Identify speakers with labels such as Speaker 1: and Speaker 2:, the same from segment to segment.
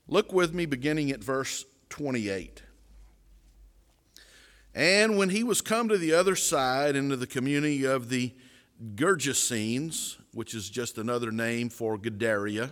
Speaker 1: Look with me beginning at verse 28. And when he was come to the other side into the community of the Gergesenes, which is just another name for Gadara.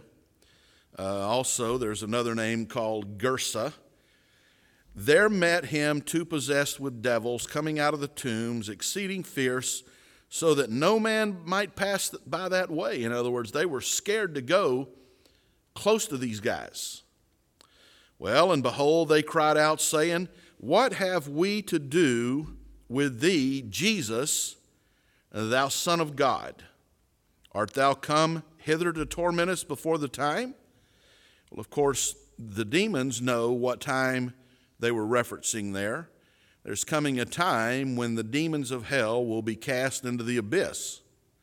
Speaker 1: Also, there's another name called Gersa. There met him two possessed with devils coming out of the tombs, exceeding fierce, so that no man might pass by that way. In other words, they were scared to go close to these guys. Well, and behold, they cried out, saying, What have we to do with thee, Jesus, thou Son of God? Art thou come hither to torment us before the time? Well, of course, the demons know what time they were referencing there. There's coming a time when the demons of hell will be cast into the abyss.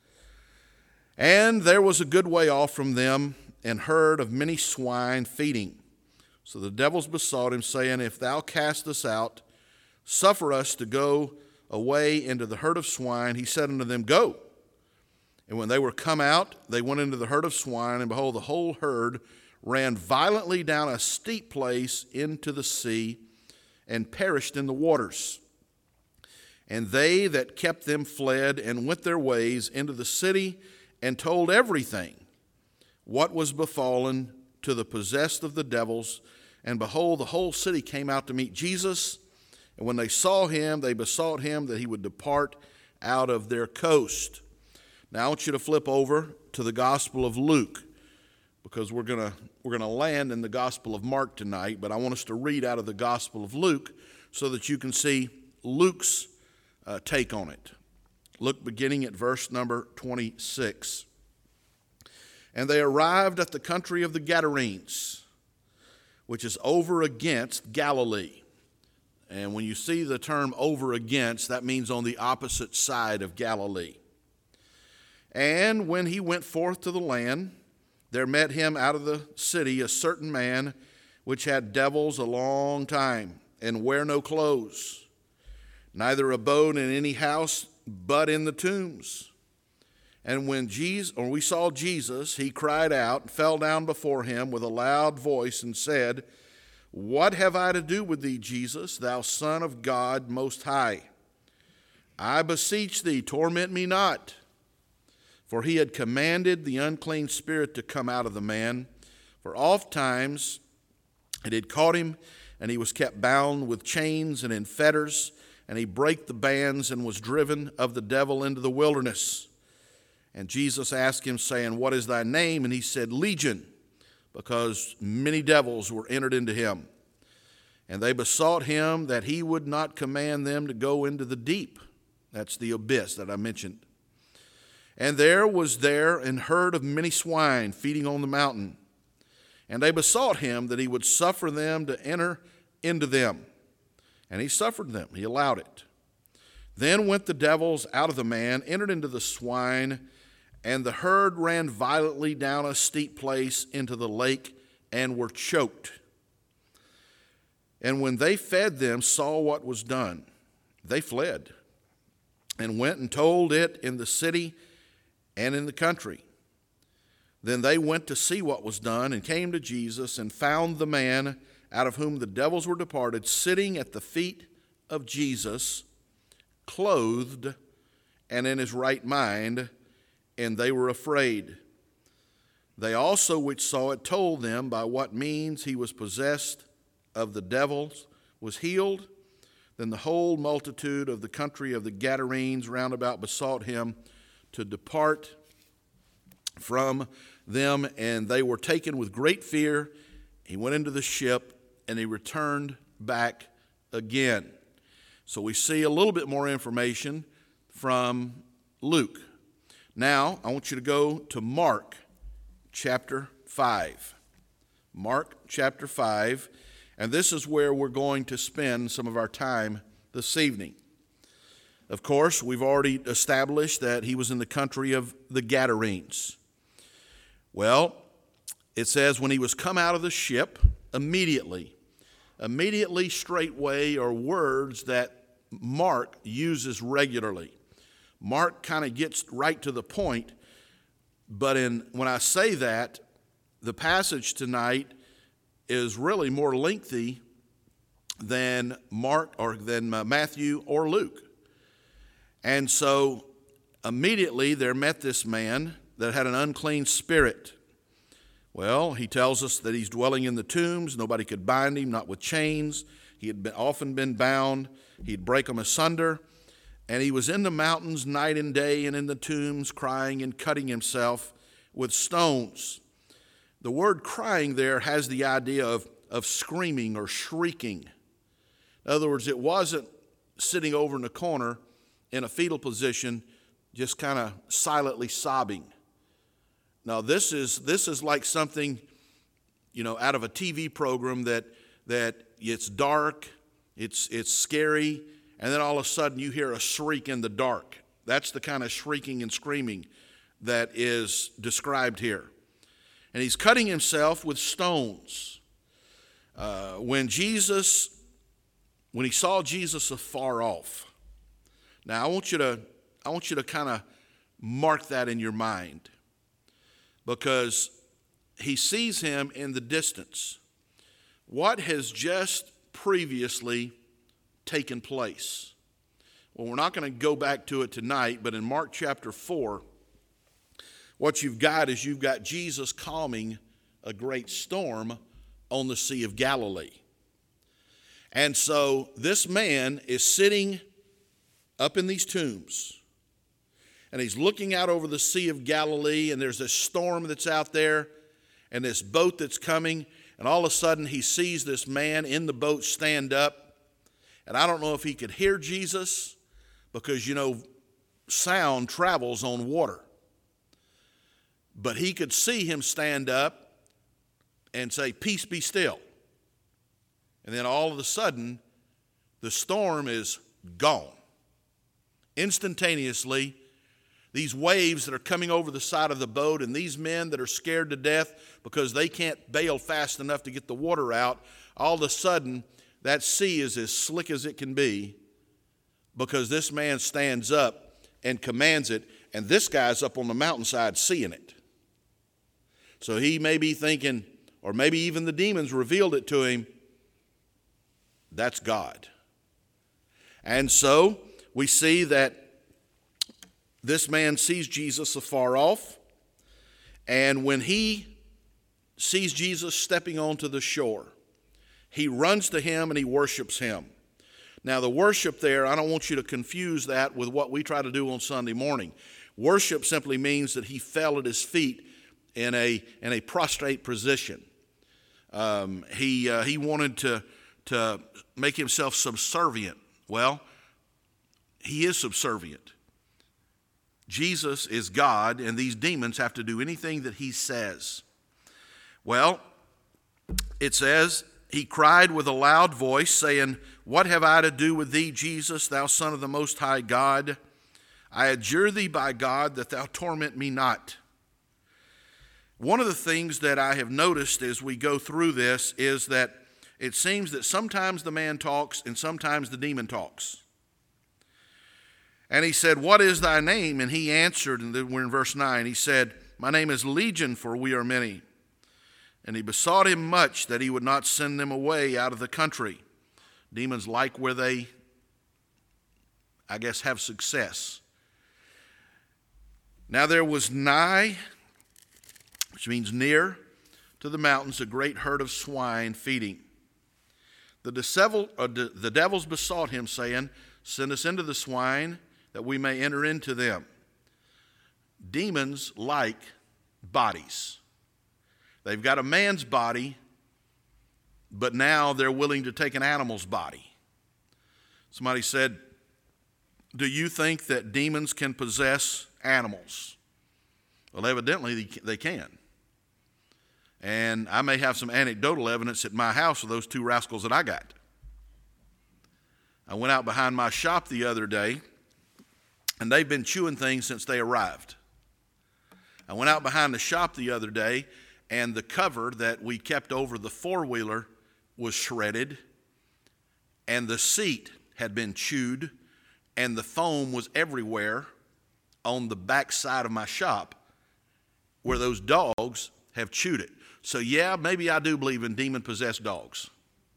Speaker 1: And there was a good way off from them an herd of many swine feeding. So the devils besought him, saying, If thou cast us out, suffer us to go away into the herd of swine. He said unto them, Go. And when they were come out, they went into the herd of swine, and behold, the whole herd ran violently down a steep place into the sea, and perished in the waters. And they that kept them fled and went their ways into the city, and told everything what was befallen to the possessed of the devils. And behold, the whole city came out to meet Jesus. And when they saw him, they besought him that he would depart out of their coast. Now I want you to flip over to the Gospel of Luke, because we're gonna land in the Gospel of Mark tonight, but I want us to read out of the Gospel of Luke so that you can see Luke's take on it. Look beginning at verse number 26. And they arrived at the country of the Gadarenes, which is over against Galilee. And when you see the term over against, that means on the opposite side of Galilee. And when he went forth to the land, there met him out of the city a certain man which had devils a long time, and wear no clothes, neither abode in any house but in the tombs. And when we saw Jesus, he cried out and fell down before him with a loud voice and said, What have I to do with thee, Jesus, thou Son of God Most High? I beseech thee, torment me not. For he had commanded the unclean spirit to come out of the man. For oft times it had caught him, and he was kept bound with chains and in fetters, and he brake the bands and was driven of the devil into the wilderness. And Jesus asked him, saying, What is thy name? And he said, Legion, because many devils were entered into him. And they besought him that he would not command them to go into the deep. That's the abyss that I mentioned. And there was an herd of many swine feeding on the mountain. And they besought him that he would suffer them to enter into them. And he suffered them. He allowed it. Then went the devils out of the man, entered into the swine, and the herd ran violently down a steep place into the lake and were choked. And when they fed them, saw what was done, they fled and went and told it in the city and in the country. Then they went to see what was done, and came to Jesus, and found the man out of whom the devils were departed, sitting at the feet of Jesus, clothed and in his right mind, and they were afraid. They also which saw it told them by what means he was possessed of the devils was healed. Then the whole multitude of the country of the Gadarenes round about besought him to depart from them, and they were taken with great fear. He went into the ship, and he returned back again. So we see a little bit more information from Luke. Now, I want you to go to Mark chapter 5. Mark chapter 5, and this is where we're going to spend some of our time this evening. Of course, we've already established that he was in the country of the Gadarenes. Well, it says when he was come out of the ship, immediately straightway are words that Mark uses regularly. Mark kind of gets right to the point, but when I say that, the passage tonight is really more lengthy than Mark or than Matthew or Luke. And so immediately there met this man that had an unclean spirit. Well, he tells us that he's dwelling in the tombs. Nobody could bind him, not with chains. He had often been bound. He'd break them asunder. And he was in the mountains night and day and in the tombs crying and cutting himself with stones. The word crying there has the idea of screaming or shrieking. In other words, it wasn't sitting over in the corner in a fetal position, just kind of silently sobbing. Now, this is like something, out of a TV program that it's dark, it's scary, and then all of a sudden you hear a shriek in the dark. That's the kind of shrieking and screaming that is described here. And he's cutting himself with stones. When he saw Jesus afar off. Now I want you to kind of mark that in your mind, because he sees him in the distance. What has just previously taken place? Well, we're not going to go back to it tonight, but in Mark chapter 4, what you've got Jesus calming a great storm on the Sea of Galilee. And so this man is sitting up in these tombs, and he's looking out over the Sea of Galilee, and there's this storm that's out there and this boat that's coming, and all of a sudden he sees this man in the boat stand up. And I don't know if he could hear Jesus, because sound travels on water. But he could see him stand up and say, "Peace, be still." And then all of a sudden, the storm is gone. Instantaneously, these waves that are coming over the side of the boat, and these men that are scared to death because they can't bail fast enough to get the water out, all of a sudden, that sea is as slick as it can be, because this man stands up and commands it, and this guy's up on the mountainside seeing it. So he may be thinking, or maybe even the demons revealed it to him, that's God. And so we see that this man sees Jesus afar off, and when he sees Jesus stepping onto the shore, he runs to him and he worships him. Now, the worship there, I don't want you to confuse that with what we try to do on Sunday morning. Worship simply means that he fell at his feet in a prostrate position. He wanted to make himself subservient. Well, he is subservient. Jesus is God, and these demons have to do anything that he says. Well, it says, he cried with a loud voice, saying, "What have I to do with thee, Jesus, thou Son of the Most High God? I adjure thee by God that thou torment me not." One of the things that I have noticed as we go through this is that it seems that sometimes the man talks and sometimes the demon talks. And he said, "What is thy name?" And he answered, and then we're in verse 9, he said, "My name is Legion, for we are many." And he besought him much that he would not send them away out of the country. Demons like where they, have success. Now there was nigh, which means near, to the mountains a great herd of swine feeding. The devils besought him, saying, "Send us into the swine, that we may enter into them." Demons like bodies. They've got a man's body, but now they're willing to take an animal's body. Somebody said, "Do you think that demons can possess animals?" Well, evidently they can. And I may have some anecdotal evidence at my house of those two rascals that I got. I went out behind my shop the other day, and they've been chewing things since they arrived. I went out behind the shop the other day, and the cover that we kept over the four-wheeler was shredded, and the seat had been chewed, and the foam was everywhere on the back side of my shop where those dogs have chewed it. So yeah, maybe I do believe in demon-possessed dogs.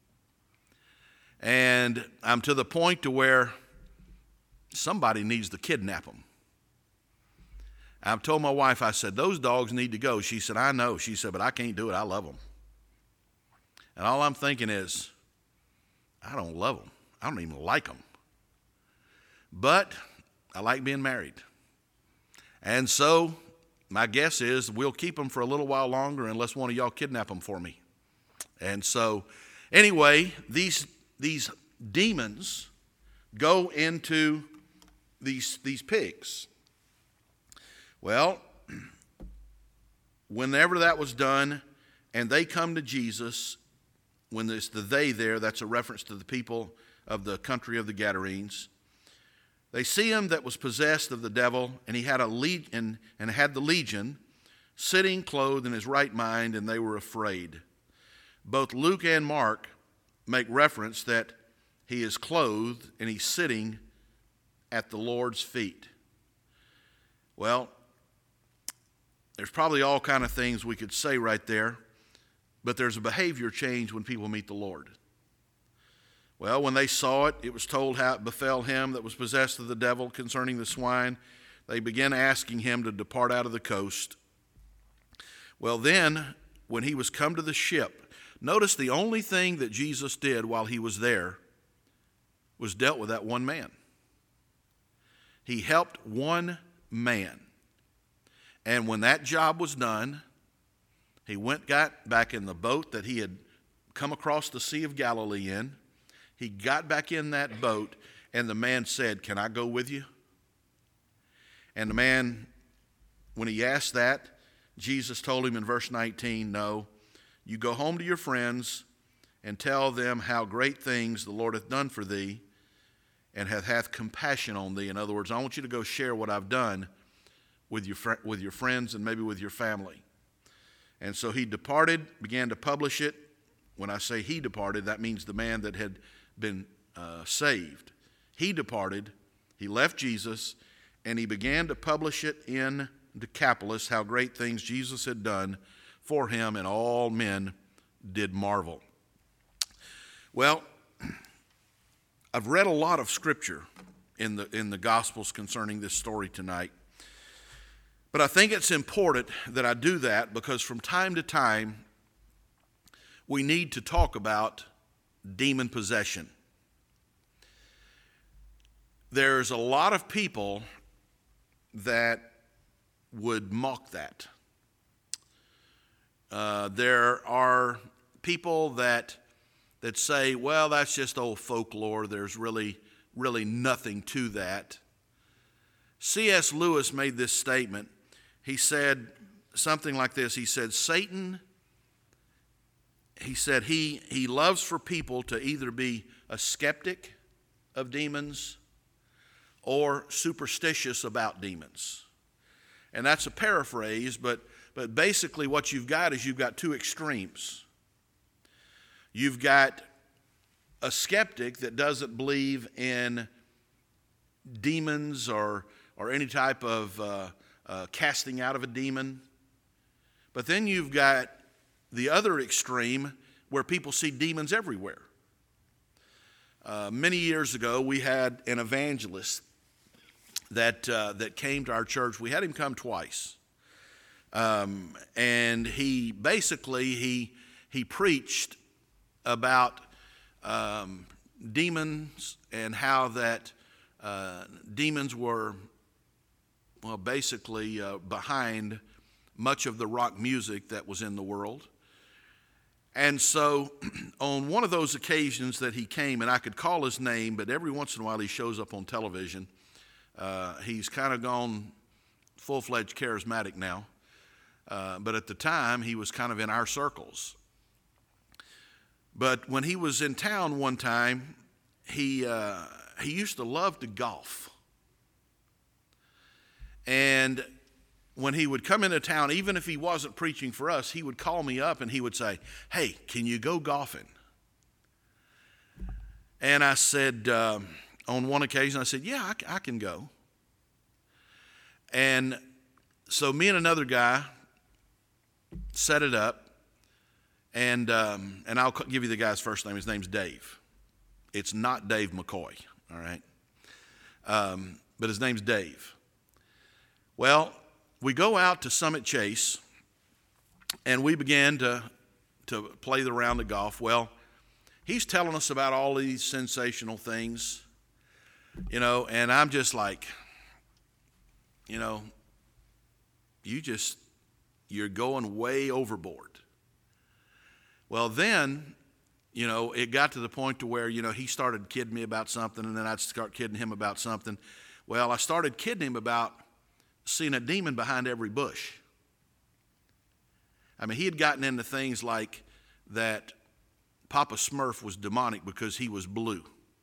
Speaker 1: And I'm to the point to where somebody needs to kidnap them. I've told my wife, I said, those dogs need to go. She said, I know. She said, but I can't do it. I love them. And all I'm thinking is, I don't love them. I don't even like them. But I like being married. And so my guess is we'll keep them for a little while longer unless one of y'all kidnap them for me. And so anyway, these demons go into these pigs. Well, whenever that was done and they come to Jesus, when there's the they there, that's a reference to the people of the country of the Gadarenes. They see him that was possessed of the devil, and he had and had the legion, sitting clothed in his right mind, and they were afraid. Both Luke and Mark make reference that he is clothed and he's sitting at the Lord's feet. Well, there's probably all kind of things we could say right there, but there's a behavior change when people meet the Lord. Well, when they saw it, it was told how it befell him that was possessed of the devil concerning the swine. They began asking him to depart out of the coast. Well, then, when he was come to the ship, notice the only thing that Jesus did while he was there was dealt with that one man. He helped one man. And when that job was done, he got back in the boat that he had come across the Sea of Galilee in. He got back in that boat, and the man said, "Can I go with you?" And the man, when he asked that, Jesus told him in verse 19, "No, you go home to your friends and tell them how great things the Lord hath done for thee and hath compassion on thee." In other words, I want you to go share what I've done with your friends and maybe with your family. And so he departed, began to publish it. When I say he departed, that means the man that had been saved. He departed, he left Jesus, and he began to publish it in Decapolis, how great things Jesus had done for him, and all men did marvel. Well, I've read a lot of scripture in the Gospels concerning this story tonight. But I think it's important that I do that because from time to time, we need to talk about demon possession. There's a lot of people that would mock that. There are people that say, well, that's just old folklore. There's really nothing to that. C.S. Lewis made this statement. He said something like this. He said, Satan, he said he loves for people to either be a skeptic of demons or superstitious about demons. And that's a paraphrase, but basically what you've got is you've got two extremes. You've got a skeptic that doesn't believe in demons or any type of casting out of a demon. But then you've got the other extreme where people see demons everywhere. Many years ago, we had an evangelist that came to our church. We had him come twice. And he basically, he preached about demons and how that demons were, well, basically behind much of the rock music that was in the world. And so on one of those occasions that he came, and I could call his name, but every once in a while he shows up on television. He's kind of gone full-fledged charismatic now. But at the time, he was kind of in our circles. But when he was in town one time, he used to love to golf. And when he would come into town, even if he wasn't preaching for us, he would call me up and he would say, "Hey, can you go golfing?" And I said, on one occasion, I said, "Yeah, I can go." And so me and another guy set it up, and I'll give you the guy's first name. His name's Dave. It's not Dave McCoy, all right? But his name's Dave. Well, we go out to Summit Chase, and we began to play the round of golf. Well, he's telling us about all these sensational things, and I'm just like, you're going way overboard. Well, then, it got to the point to where, he started kidding me about something, and then I'd start kidding him about something. Well, I started kidding him about seeing a demon behind every bush. I mean, he had gotten into things like that Papa Smurf was demonic because he was blue.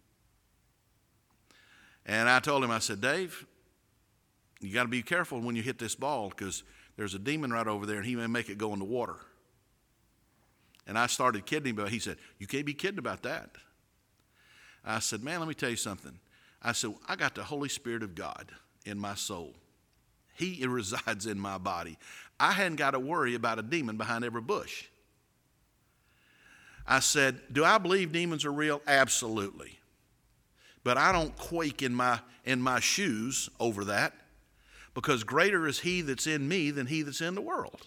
Speaker 1: And I told him, I said, Dave, you got to be careful when you hit this ball because there's a demon right over there and he may make it go in the water. And I started kidding him, but he said, you can't be kidding about that. I said, man, let me tell you something. I said, I got the Holy Spirit of God in my soul. He resides in my body. I hadn't got to worry about a demon behind every bush. I said, do I believe demons are real? Absolutely. But I don't quake in my shoes over that because greater is he that's in me than he that's in the world.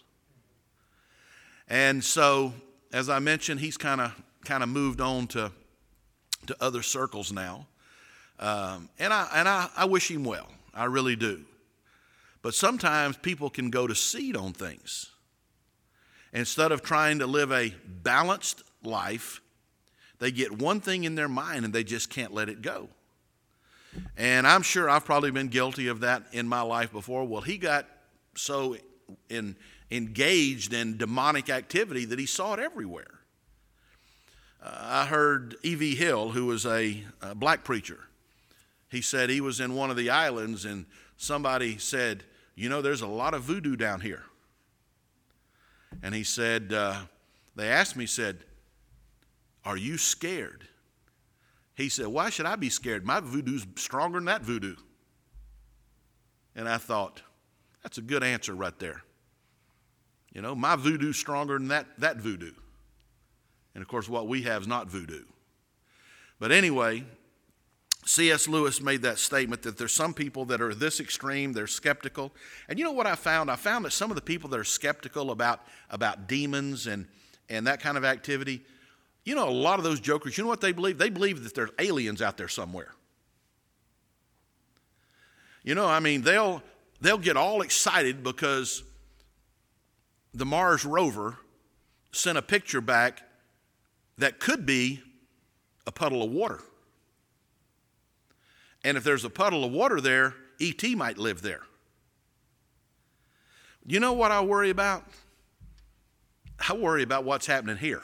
Speaker 1: And so, as I mentioned, he's kind of moved on to other circles now. And I wish him well. I really do. But sometimes people can go to seed on things. Instead of trying to live a balanced life, they get one thing in their mind and they just can't let it go. And I'm sure I've probably been guilty of that in my life before. Well, he got so engaged in demonic activity that he saw it everywhere. I heard E.V. Hill, who was a black preacher. He said he was in one of the islands and somebody said, there's a lot of voodoo down here. And he said, they asked me, said, are you scared? He said, why should I be scared? My voodoo's stronger than that voodoo. And I thought, that's a good answer right there. My voodoo's stronger than that voodoo. And of course, what we have is not voodoo. But anyway, C.S. Lewis made that statement that there's some people that are this extreme, they're skeptical. And you know what I found? I found that some of the people that are skeptical about demons and that kind of activity, a lot of those jokers, you know what they believe? They believe that there's aliens out there somewhere. They'll get all excited because the Mars rover sent a picture back that could be a puddle of water. And if there's a puddle of water there, E.T. might live there. You know what I worry about? I worry about what's happening here.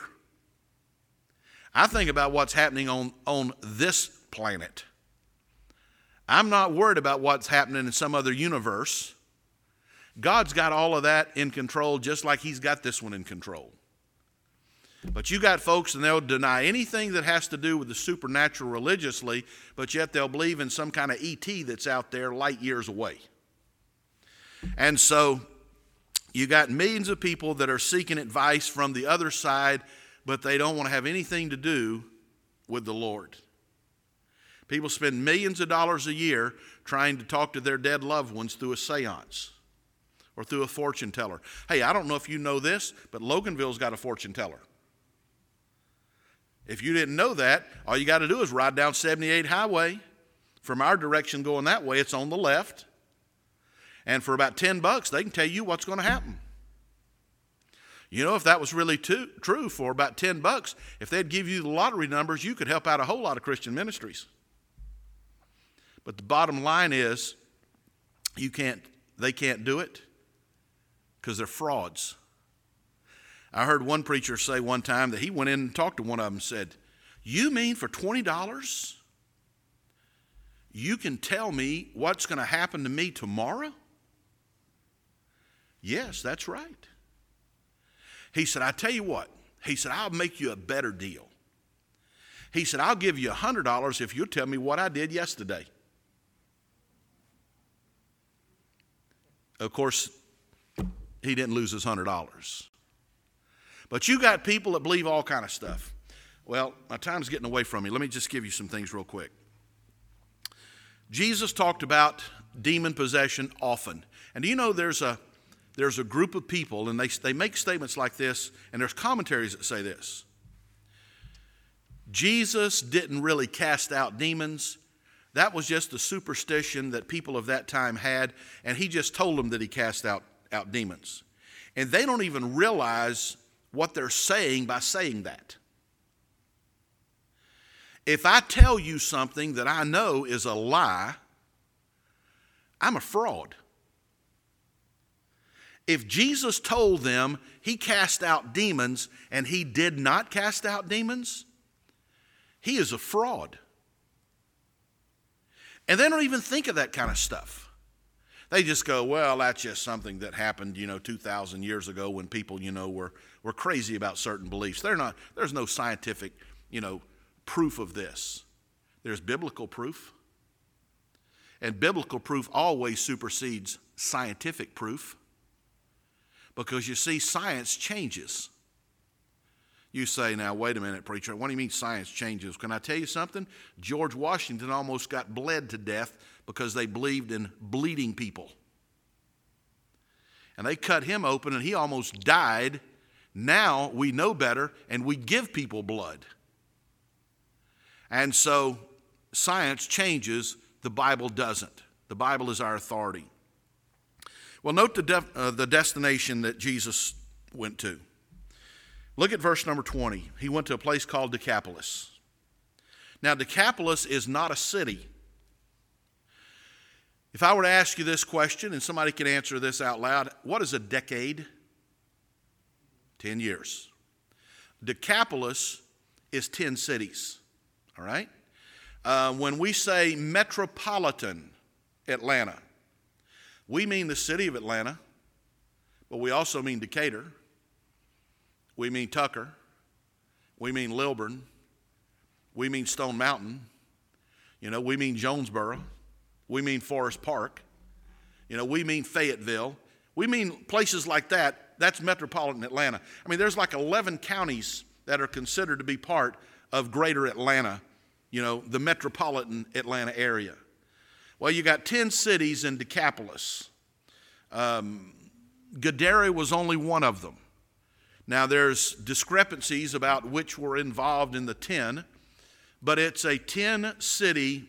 Speaker 1: I think about what's happening on this planet. I'm not worried about what's happening in some other universe. God's got all of that in control just like he's got this one in control. But you got folks and they'll deny anything that has to do with the supernatural religiously, but yet they'll believe in some kind of ET that's out there light years away. And so you got millions of people that are seeking advice from the other side, but they don't want to have anything to do with the Lord. People spend millions of dollars a year trying to talk to their dead loved ones through a seance or through a fortune teller. Hey, I don't know if you know this, but Loganville's got a fortune teller. If you didn't know that, all you got to do is ride down 78 Highway. From our direction going that way, it's on the left. And for about $10, they can tell you what's going to happen. If that was really true for about $10, if they'd give you the lottery numbers, you could help out a whole lot of Christian ministries. But the bottom line is, they can't do it because they're frauds. I heard one preacher say one time that he went in and talked to one of them and said, you mean for $20 you can tell me what's going to happen to me tomorrow? Yes, that's right. He said, I tell you what. He said, I'll make you a better deal. He said, I'll give you $100 if you'll tell me what I did yesterday. Of course, he didn't lose his $100. But you got people that believe all kind of stuff. Well, my time's getting away from me. Let me just give you some things real quick. Jesus talked about demon possession often. And do you know there's a group of people, and they make statements like this, and there's commentaries that say this. Jesus didn't really cast out demons. That was just a superstition that people of that time had, and he just told them that he cast out demons. And they don't even realize what they're saying by saying that. If I tell you something that I know is a lie, I'm a fraud. If Jesus told them he cast out demons and he did not cast out demons, he is a fraud. And they don't even think of that kind of stuff. They just go, well, that's just something that happened, 2,000 years ago when people, were crazy about certain beliefs. There's no scientific, proof of this. There's biblical proof. And biblical proof always supersedes scientific proof. Because you see, science changes. You say, now, wait a minute, preacher, what do you mean science changes? Can I tell you something? George Washington almost got bled to death because they believed in bleeding people. And they cut him open and he almost died. Now we know better and we give people blood. And so science changes, the Bible doesn't. The Bible is our authority. Well, note the destination that Jesus went to. Look at verse number 20. He went to a place called Decapolis. Now, Decapolis is not a city. If I were to ask you this question, and somebody can answer this out loud, what is a decade? 10 years. Decapolis is 10 cities, all right? When we say metropolitan Atlanta, we mean the city of Atlanta, but we also mean Decatur. We mean Tucker. We mean Lilburn. We mean Stone Mountain. We mean Jonesboro. We mean Forest Park. We mean Fayetteville. We mean places like that. That's metropolitan Atlanta. I mean, there's like 11 counties that are considered to be part of greater Atlanta, the metropolitan Atlanta area. Well, you got 10 cities in Decapolis. Gadara was only one of them. Now, there's discrepancies about which were involved in the 10, but it's a 10-city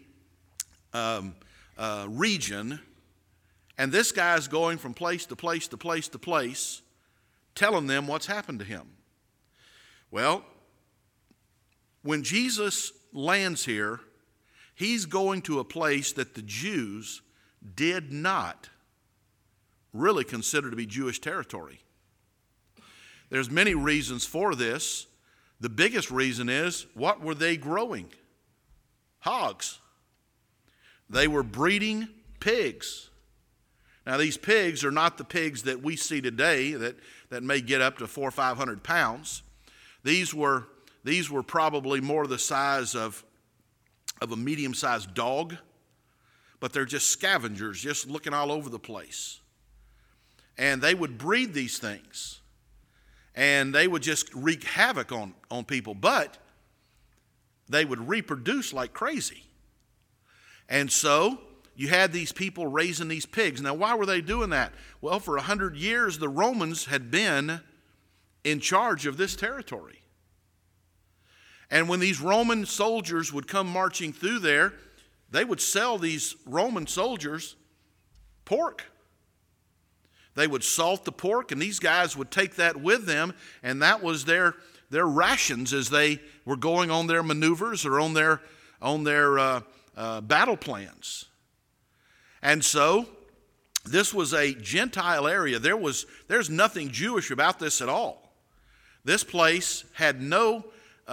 Speaker 1: region, and this guy's going from place to place to place to place, telling them what's happened to him. Well, when Jesus lands here, he's going to a place that the Jews did not really consider to be Jewish territory. There's many reasons for this. The biggest reason is, what were they growing? Hogs. They were breeding pigs. Now, these pigs are not the pigs that we see today that may get up to 400 or 500 pounds. These were probably more the size of a medium-sized dog, but they're just scavengers, just looking all over the place. And they would breed these things, and they would just wreak havoc on people, but they would reproduce like crazy. And so you had these people raising these pigs. Now, why were they doing that? Well, for 100 years, the Romans had been in charge of this territory. And when these Roman soldiers would come marching through there, they would sell these Roman soldiers pork. They would salt the pork, and these guys would take that with them, and that was their rations as they were going on their maneuvers or on their battle plans. And so this was a Gentile area. There's nothing Jewish about this at all. This place had no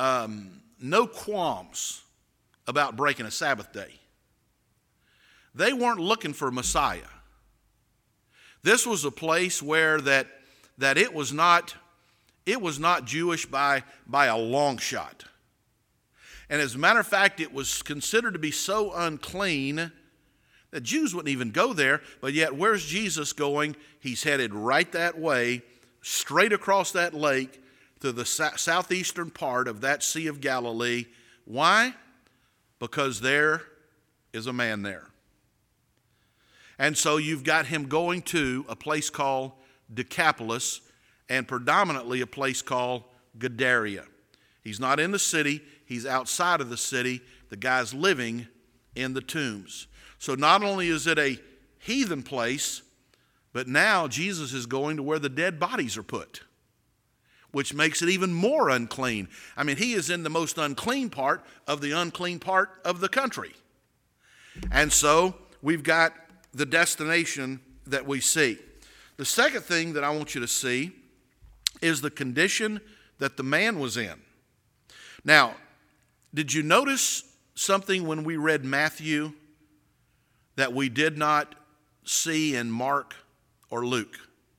Speaker 1: qualms about breaking a Sabbath day. They weren't looking for Messiah. This was a place where that it was not Jewish by a long shot. And as a matter of fact, it was considered to be so unclean that Jews wouldn't even go there. But yet, where's Jesus going? He's headed right that way, straight across that lake, to the southeastern part of that Sea of Galilee. Why? Because there is a man there. And so you've got him going to a place called Decapolis, and predominantly a place called Gadara. He's not in the city, he's outside of the city. The guy's living in the tombs. So not only is it a heathen place, but now Jesus is going to where the dead bodies are put, which makes it even more unclean. I mean, he is in the most unclean part of the country. And so we've got the destination that we see. The second thing that I want you to see is the condition that the man was in. Now, did you notice something when we read Matthew that we did not see in Mark or Luke?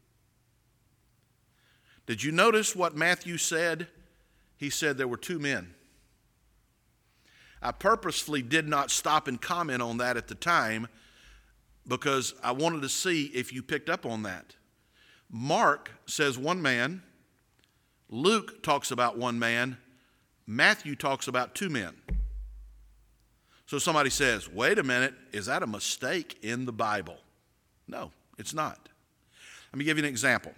Speaker 1: Did you notice what Matthew said? He said there were two men. I purposefully did not stop and comment on that at the time because I wanted to see if you picked up on that. Mark says one man. Luke talks about one man. Matthew talks about two men. So somebody says, wait a minute, is that a mistake in the Bible? No, it's not. Let me give you an example.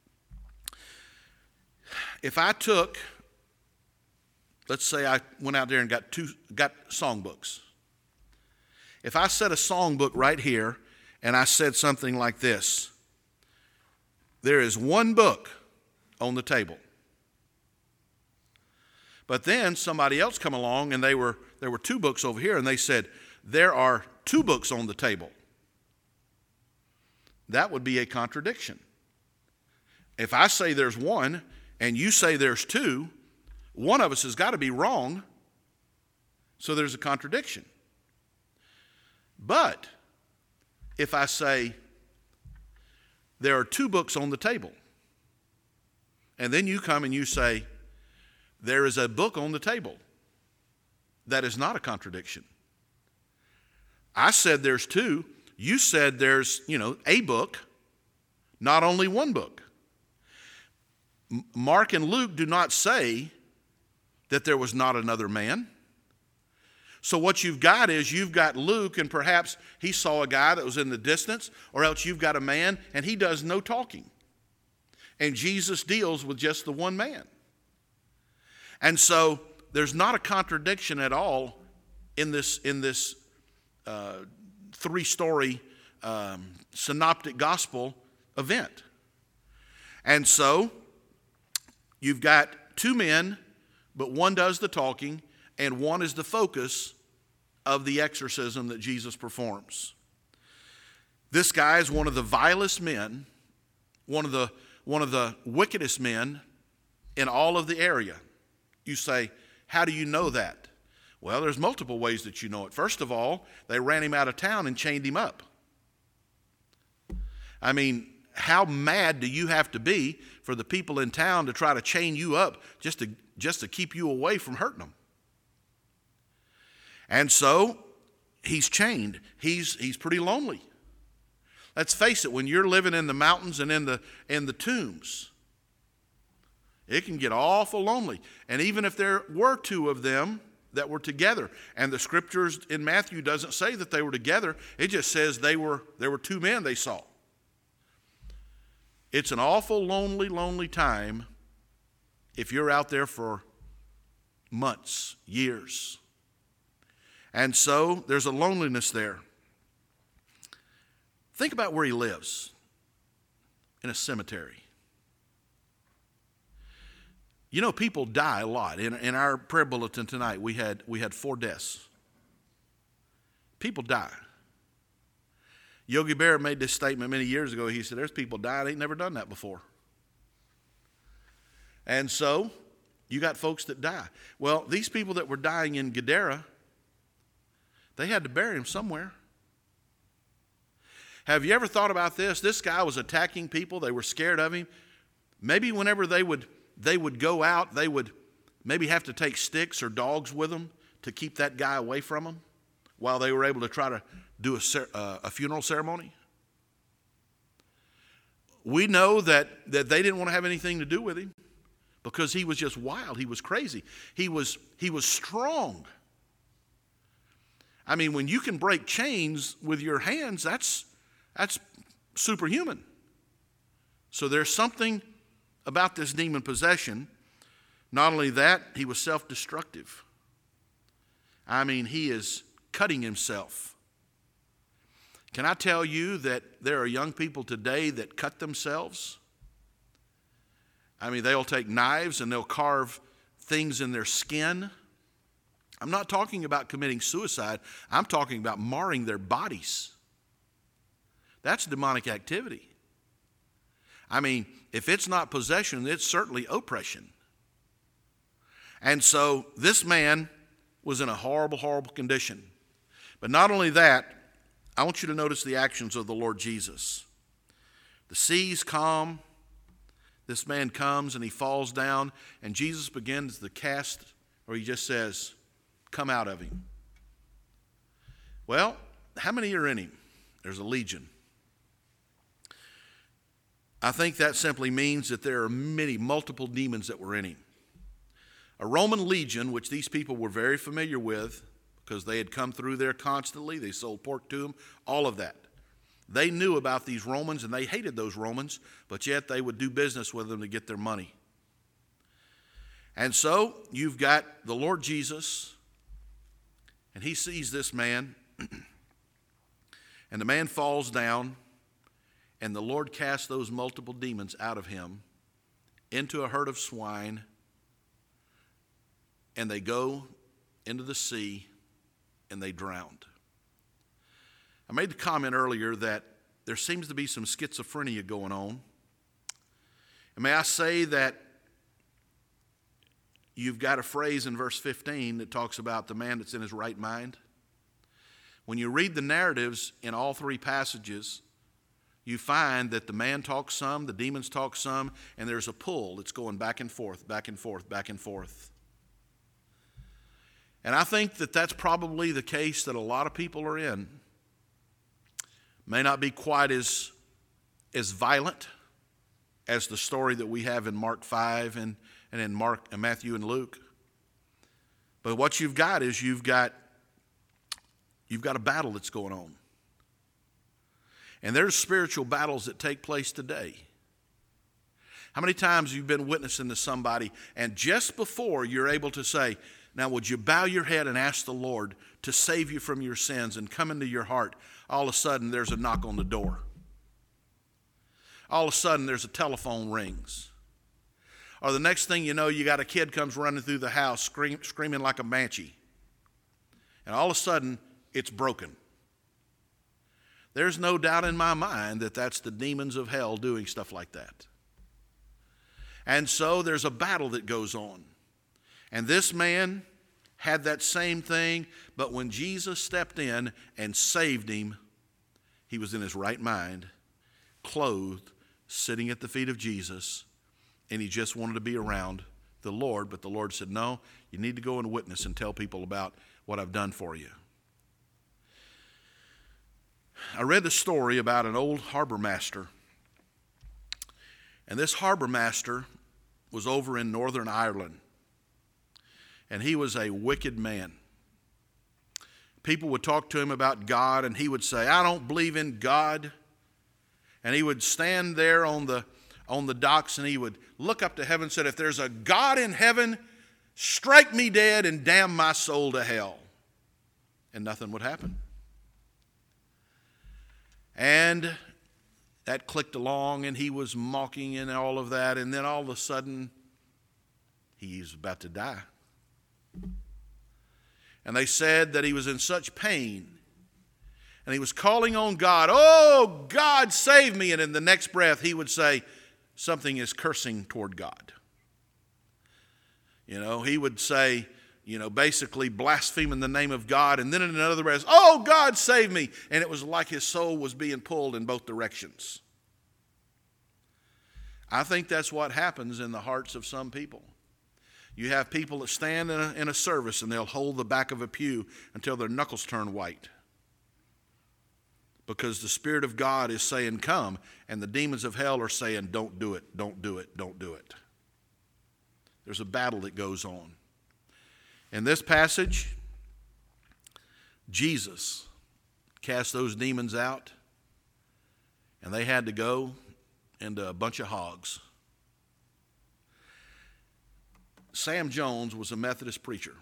Speaker 1: If I took, let's say I went out there and got songbooks. If I set a songbook right here and I said something like this, there is one book on the table. But then somebody else come along and there were two books over here and they said, there are two books on the table. That would be a contradiction. If I say there's one and you say there's two, one of us has got to be wrong, so there's a contradiction. But if I say there are two books on the table, and then you come and you say there is a book on the table, that is not a contradiction. I said there's two. You said there's, a book, not only one book. Mark and Luke do not say that there was not another man. So what you've got is you've got Luke, and perhaps he saw a guy that was in the distance, or else you've got a man and he does no talking. And Jesus deals with just the one man. And so there's not a contradiction at all in this three-story synoptic gospel event. And so you've got two men, but one does the talking, and one is the focus of the exorcism that Jesus performs. This guy is one of the vilest men, one of the wickedest men in all of the area. You say, how do you know that? Well, there's multiple ways that you know it. First of all, they ran him out of town and chained him up. I mean, how mad do you have to be for the people in town to try to chain you up just to keep you away from hurting them? And so he's chained. He's pretty lonely. Let's face it, when you're living in the mountains and in the tombs, it can get awful lonely. And even if there were two of them that were together, and the scriptures in Matthew doesn't say that they were together, it just says there were two men they saw. It's an awful lonely time if you're out there for months, years. And so there's a loneliness there. Think about where he lives, in a cemetery. People die a lot. In our prayer bulletin tonight, we had 4 deaths. People die. Yogi Berra made this statement many years ago. He said, there's people dying, ain't never done that before. And so, you got folks that die. Well, these people that were dying in Gadara, they had to bury him somewhere. Have you ever thought about this? This guy was attacking people. They were scared of him. Maybe whenever they would go out, they would maybe have to take sticks or dogs with them to keep that guy away from them while they were able to try to do a funeral ceremony. We know that they didn't want to have anything to do with him because he was just wild. He was crazy. He was strong. I mean, when you can break chains with your hands, that's superhuman. So there's something about this demon possession. Not only that, he was self-destructive. I mean, he is cutting himself. Can I tell you that there are young people today that cut themselves? I mean, they'll take knives and they'll carve things in their skin. I'm not talking about committing suicide. I'm talking about marring their bodies. That's demonic activity. I mean, if it's not possession, it's certainly oppression. And so this man was in a horrible, horrible condition. But not only that, I want you to notice the actions of the Lord Jesus. The seas calm. This man comes and he falls down, and Jesus begins to cast, or he just says, come out of him. Well, how many are in him? There's a legion. I think that simply means that there are multiple demons that were in him. A Roman legion, which these people were very familiar with because they had come through there constantly, they sold pork to them, all of that. They knew about these Romans and they hated those Romans, but yet they would do business with them to get their money. And so you've got the Lord Jesus, and he sees this man, and the man falls down, and the Lord casts those multiple demons out of him into a herd of swine, and they go into the sea, and they drowned. I made the comment earlier that there seems to be some schizophrenia going on. And may I say that you've got a phrase in verse 15 that talks about the man that's in his right mind. When you read the narratives in all three passages, you find that the man talks some, the demons talk some, and there's a pull that's going back and forth, back and forth, back and forth. And I think that that's probably the case that a lot of people are in. May not be quite as violent as the story that we have in Mark 5 and in Matthew and Luke. But what you've got is you've got a battle that's going on. And there's spiritual battles that take place today. How many times you've been witnessing to somebody, and just before you're able to say, now would you bow your head and ask the Lord to save you from your sins and come into your heart, all of a sudden there's a knock on the door. All of a sudden there's a telephone rings. Or the next thing you know, you got a kid comes running through the house screaming like a banshee. And all of a sudden it's broken. There's no doubt in my mind that that's the demons of hell doing stuff like that. And so there's a battle that goes on. And this man had that same thing, but when Jesus stepped in and saved him, he was in his right mind, clothed, sitting at the feet of Jesus, and he just wanted to be around the Lord. But the Lord said, no, you need to go and witness and tell people about what I've done for you. I read the story about an old harbor master. And this harbor master was over in Northern Ireland. And he was a wicked man. People would talk to him about God, and he would say, I don't believe in God. And he would stand there on the docks, and he would look up to heaven and said, if there's a God in heaven, strike me dead and damn my soul to hell. And nothing would happen. And that clicked along, and he was mocking and all of that, and then all of a sudden, he's about to die. And they said that he was in such pain, and he was calling on God, oh, God, save me. And in the next breath, he would say, something is cursing toward God. You know, he would say, basically blaspheming the name of God. And then in another breath, oh, God, save me. And it was like his soul was being pulled in both directions. I think that's what happens in the hearts of some people. You have people that stand in a service and they'll hold the back of a pew until their knuckles turn white. Because the Spirit of God is saying, come, and the demons of hell are saying, don't do it, don't do it, don't do it. There's a battle that goes on. In this passage, Jesus cast those demons out, and they had to go into a bunch of hogs. Sam Jones was a Methodist preacher.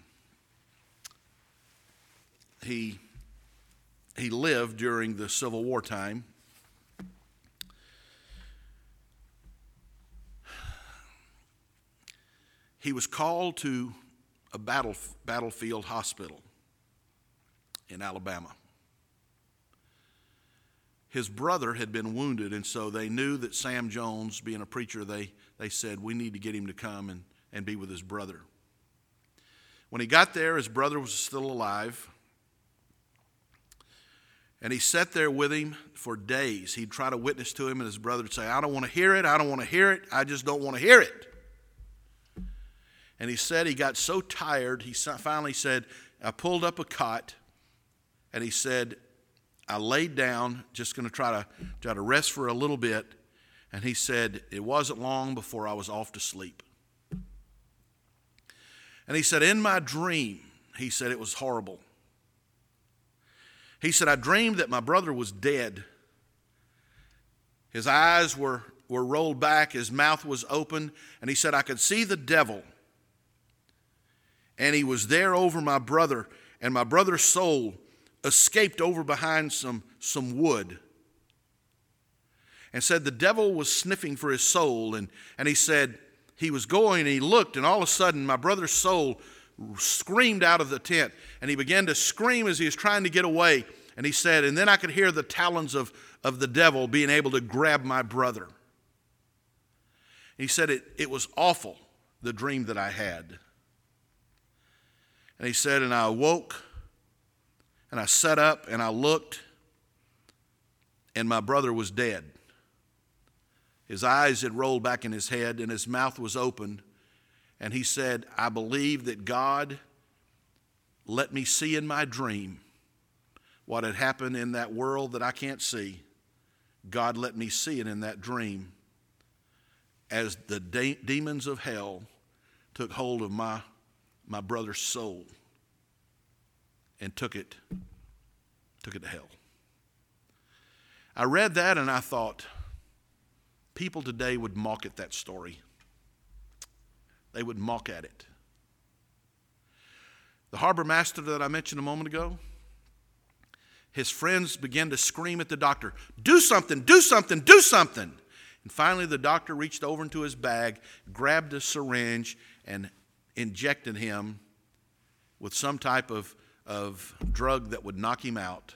Speaker 1: He lived during the Civil War time. He was called to a battlefield hospital in Alabama. His brother had been wounded, and so they knew that Sam Jones, being a preacher, they said, we need to get him to come and be with his brother. When he got there, his brother was still alive. And he sat there with him for days. He'd try to witness to him, and his brother would say, I don't want to hear it. I don't want to hear it. I just don't want to hear it. And he said he got so tired, he finally said, I pulled up a cot, and he said, I laid down, just going to try to rest for a little bit. And he said, it wasn't long before I was off to sleep. And he said, in my dream, he said, it was horrible. He said, I dreamed that my brother was dead. His eyes were rolled back, his mouth was open, and he said, I could see the devil. And he was there over my brother, and my brother's soul escaped over behind some wood. And said the devil was sniffing for his soul, and he said he was going, and he looked, and all of a sudden my brother's soul screamed out of the tent, and he began to scream as he was trying to get away. And he said, and then I could hear the talons of the devil being able to grab my brother. He said it was awful, the dream that I had. And he said, and I awoke, and I sat up, and I looked, and my brother was dead. His eyes had rolled back in his head, and his mouth was open. And he said, I believe that God let me see in my dream what had happened in that world that I can't see. God let me see it in that dream as the demons of hell took hold of my brother's soul and took it to hell. I read that and I thought, people today would mock at that story. They would mock at it. The harbor master that I mentioned a moment ago, his friends began to scream at the doctor, do something, do something, do something. And finally the doctor reached over into his bag, grabbed a syringe, and injected him with some type of drug that would knock him out.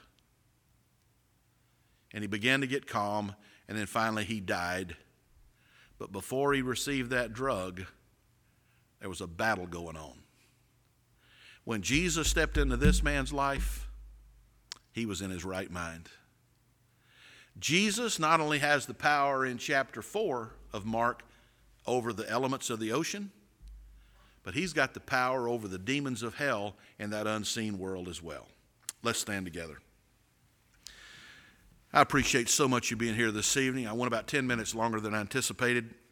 Speaker 1: And he began to get calm, and then finally he died. But before he received that drug, there was a battle going on. When Jesus stepped into this man's life, he was in his right mind. Jesus not only has the power in chapter 4 of Mark over the elements of the ocean, but he's got the power over the demons of hell in that unseen world as well. Let's stand together. I appreciate so much you being here this evening. I went about 10 minutes longer than I anticipated.